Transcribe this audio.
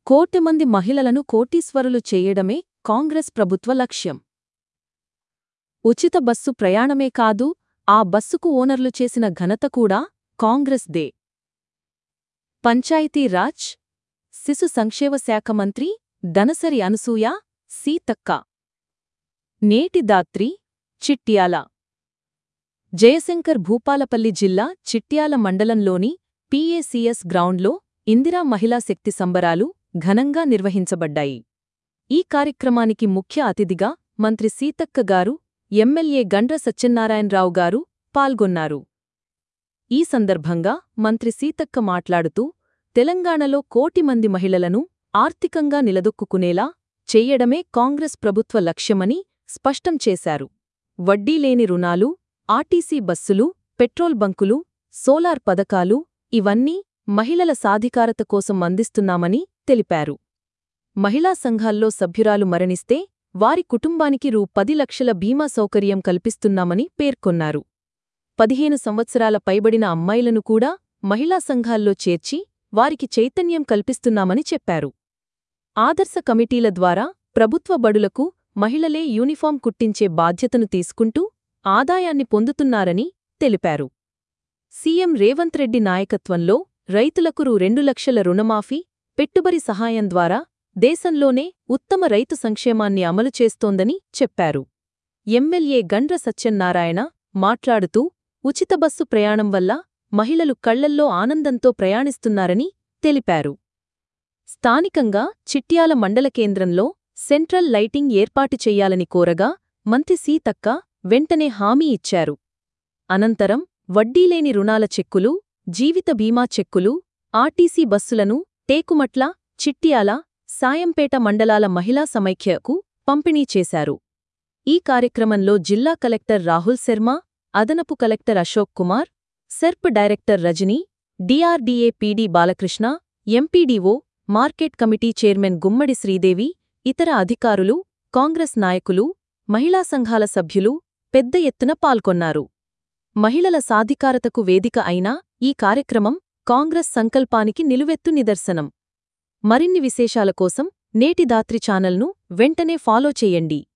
కోటి మంది మహిళలను కోటీశ్వరులు చేయడమే కాంగ్రెస్ ప్రభుత్వ లక్ష్యం. ఉచిత బస్సు ప్రయాణమే కాదు, ఆ బస్సుకు ఓనర్లు చేసిన ఘనత కూడా కాంగ్రెస్ దే. పంచాయతీ రాజ్, శిశు సంక్షేమ శాఖ మంత్రి దనసరి అనసూయ సీతక్క. నేటి దాత్రి, చిట్యాల. జయశంకర్ భూపాలపల్లి జిల్లా చిట్యాల మండలంలోని పీఏసీఎస్ గ్రౌండ్లో ఇందిరా మహిళా శక్తి సంబరాలు ఘనంగా నిర్వహించబడ్డాయి. ఈ కార్యక్రమానికి ముఖ్య అతిథిగా మంత్రి సీతక్క గారు, ఎమ్మెల్యే గండ్ర సత్యనారాయణరావు గారు పాల్గొన్నారు. ఈ సందర్భంగా మంత్రి సీతక్క మాట్లాడుతూ, తెలంగాణలో కోటి మంది మహిళలను ఆర్థికంగా నిలదొక్కుకునేలా చెయ్యడమే కాంగ్రెస్ ప్రభుత్వ లక్ష్యమని స్పష్టం చేశారు. వడ్డీలేని రుణాలు, ఆర్టీసీ బస్సులు, పెట్రోల్ బంకులు, సోలార్ పథకాలు ఇవన్నీ మహిళల సాధికారత కోసం అందిస్తున్నామని తెలిపారు. మహిళా సంఘాల్లో సభ్యురాలు మరణిస్తే వారి కుటుంబానికి రూ. 10 లక్షల బీమా సౌకర్యం కల్పిస్తున్నామని పేర్కొన్నారు. 15 సంవత్సరాల పైబడిన అమ్మాయిలను కూడా మహిళా సంఘాల్లో చేర్చి వారికి చైతన్యం కల్పిస్తున్నామని చెప్పారు. ఆదర్శ కమిటీల ద్వారా ప్రభుత్వ బడులకు మహిళలే యూనిఫాం కుట్టించే బాధ్యతను తీసుకుంటూ ఆదాయాన్ని పొందుతున్నారని తెలిపారు. సీఎం రేవంత్ రెడ్డి నాయకత్వంలో రైతులకు రూ. 2 లక్షల రుణమాఫీ, పెట్టుబడి సహాయం ద్వారా దేశంలోనే ఉత్తమ రైతు సంక్షేమాన్ని అమలు చేస్తోందని చెప్పారు. ఎమ్మెల్యే గండ్ర సత్యనారాయణ మాట్లాడుతూ, ఉచిత బస్సు ప్రయాణం వల్ల మహిళలు కళ్లల్లో ఆనందంతో ప్రయాణిస్తున్నారని తెలిపారు. స్థానికంగా చిట్యాల మండల కేంద్రంలో సెంట్రల్ లైటింగ్ ఏర్పాటు చెయ్యాలని కోరగా మంత్రి సీతక్క వెంటనే హామీ ఇచ్చారు. అనంతరం వడ్డీలేని రుణాల చెక్కులు, జీవిత బీమా చెక్కులు, ఆర్టీసీ బస్సులను టేకుమట్ల, చిట్యాల, సాయంపేట మండలాల మహిళా సమైక్యకు పంపిణీ చేశారు. ఈ కార్యక్రమంలో జిల్లా కలెక్టర్ రాహుల్ శర్మ, అదనపు collector Ashok Kumar, SERP director Rajani, DRDA PD Balakrishna, MPDO, market committee chairman Gummadi Sridevi, ఇతర అధికారులు, కాంగ్రెస్ నాయకులు, మహిళా సంఘాల సభ్యులు పెద్ద ఎత్తున పాల్గొన్నారు. మహిళల సాధికారతకు వేదిక అయిన ఈ కార్యక్రమం కాంగ్రెస్ సంకల్పానికి నిలువెత్తు నిదర్శనం. మరిన్ని విశేషాల కోసం నేటి దాత్రి ఛానల్ను వెంటనే ఫాలో చేయండి.